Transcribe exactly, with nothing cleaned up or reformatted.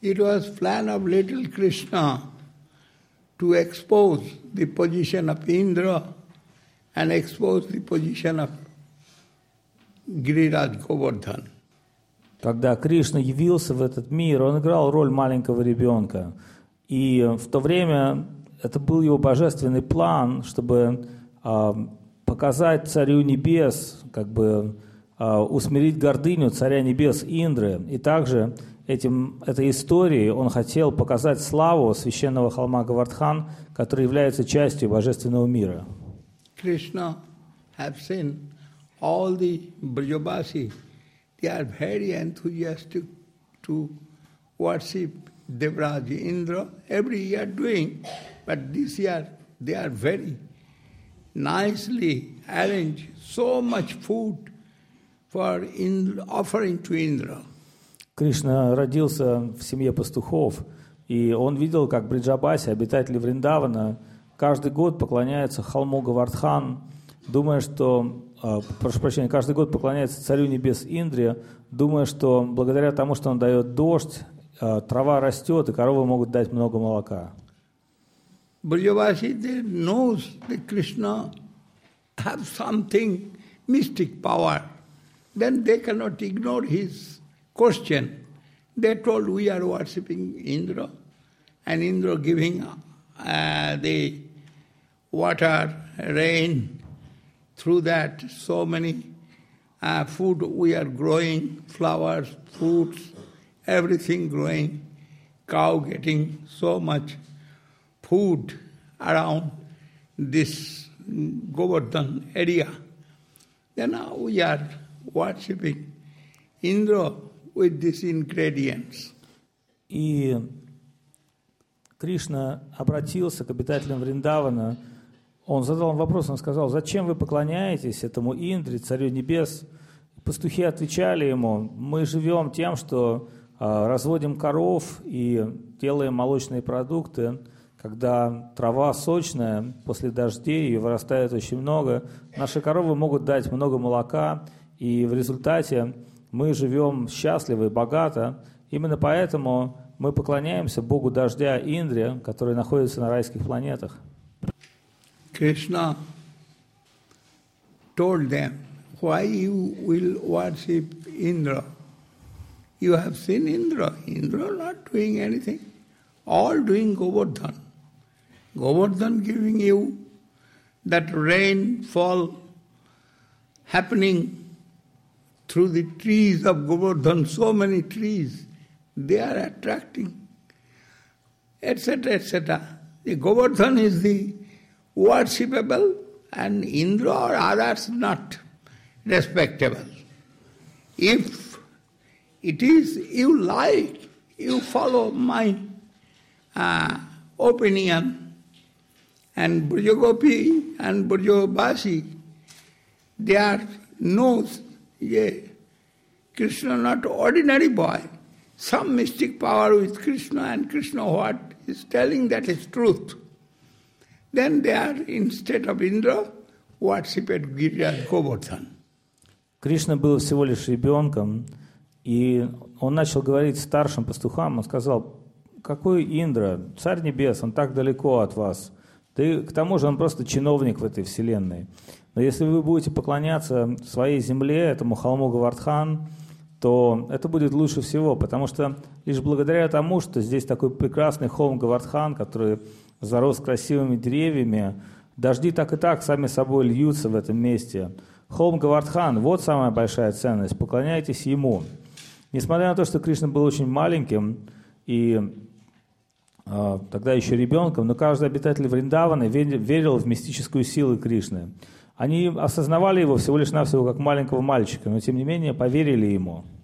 It was plan of little Krishna to expose the position of Indra and expose the position of Giriraj Govardhan. Когда Кришна явился в этот мир, он играл роль маленького ребенка. И в то время это был его божественный план, чтобы э, показать Царю Небес, как бы э, усмирить гордыню Царя Небес Индры. И также этим, этой историей он хотел показать славу священного холма Говардхан, который является частью божественного мира. Krishna have seen all the Brajavasi. They are very enthusiastic to worship Devraj Indra. Every year doing, but this year they are very nicely arranged. So much food for Indra, offering to Indra. Кришна родился в семье пастухов, и он видел, как Бриджабаси, обитатели Вриндавана, каждый год поклоняются холму Говардхан, думая, что прошу прощения, каждый год поклоняется Царю Небес Индре, думая, что благодаря тому, что он дает дождь, трава растет, и коровы могут дать много молока. Brajavasi, they knows that Krishna have something mystic power. Then they cannot ignore his question. They told, we are worshipping Indra, and Indra giving uh, the water, rain. Through that, so many uh, food we are growing, flowers, fruits, everything growing, cow getting so much food around this Govardhan area. Then now we are worshipping Indra with these ingredients. И Кришна обратился к обитателям Вриндавана. Он задал им вопрос, он сказал: зачем вы поклоняетесь этому Индре, Царю Небес? Пастухи отвечали ему: мы живем тем, что э, разводим коров и делаем молочные продукты. Когда трава сочная, после дождей ее вырастает очень много, наши коровы могут дать много молока, и в результате мы живем счастливо и богато. Именно поэтому мы поклоняемся Богу дождя Индре, который находится на райских планетах. Krishna told them, why you will worship Indra? You have seen Indra. Indra not doing anything. All doing Govardhan. Govardhan giving you that rainfall happening through the trees of Govardhan, so many trees, they are attracting, et cetera, et cetera. The Govardhan is the worshipable, and Indra or others not respectable. If it is you like, you follow my uh, opinion, and Brajagopi and Brajavasi, they are knows, yeah, Krishna not ordinary boy, some mystic power with Krishna, and Krishna what is telling that is truth. Then they are, instead of Indra, worshipped Giriraj Govardhan. Кришна был всего лишь ребенком, и он начал говорить старшим пастухам, он сказал: какой Индра, Царь Небес, он так далеко от вас. Да и к тому же он просто чиновник в этой вселенной. Но если вы будете поклоняться своей земле, этому холму Говардхан, то это будет лучше всего, потому что лишь благодаря тому, что здесь такой прекрасный холм Говардхан, который зарос красивыми деревьями, дожди так и так сами собой льются в этом месте. Холм Говардхан – вот самая большая ценность, поклоняйтесь ему. Несмотря на то, что Кришна был очень маленьким и э, тогда еще ребенком, но каждый обитатель Вриндавана верил в мистическую силу Кришны. Они осознавали его всего лишь навсего как маленького мальчика, но тем не менее поверили ему.